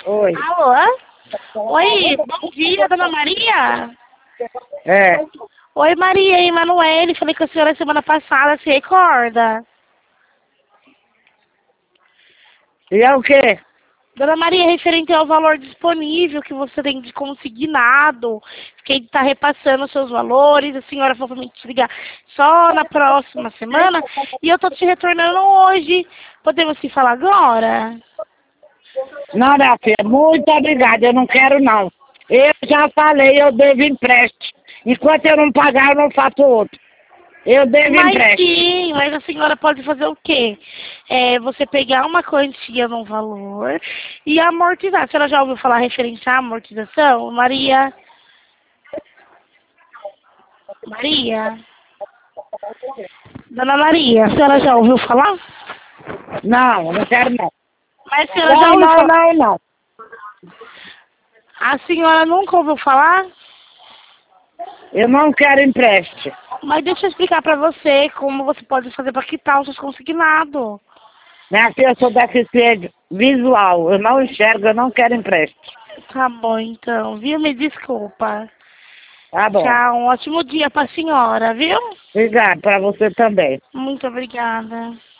Oi. Alô? Oi, bom dia, dona Maria? É. Oi, Maria, Emanuele, falei com a senhora semana passada, se recorda? E é o quê? Dona Maria, referente ao valor disponível que você tem de consignado, quem está repassando os seus valores, a senhora falou pra mim te ligar só na próxima semana, e eu tô te retornando hoje. Podemos se falar agora? Não, minha filha, muito obrigada, eu não quero não. Eu já falei, eu devo empréstimo. Enquanto eu não pagar, eu não faço outro. Eu devo Mas empréstimo. sim, mas a senhora pode fazer o quê? Você pegar uma quantia num valor e amortizar. A senhora já ouviu falar referente à amortização? Maria? Maria? Dona Maria, a senhora já ouviu falar? Não, eu não quero não. Mas a senhora já Não, ouviu não, falar? não, não. A senhora nunca ouviu falar? Eu não quero empréstimo. Mas deixa eu explicar pra você como você pode fazer pra quitar os seus consignados. Minha filha, eu sou deficiente visual, eu não enxergo, eu não quero empréstimo. Tá bom, então, viu? Me desculpa. Tá bom. Tchau, um ótimo dia pra senhora, viu? Obrigado, pra você também. Muito obrigada.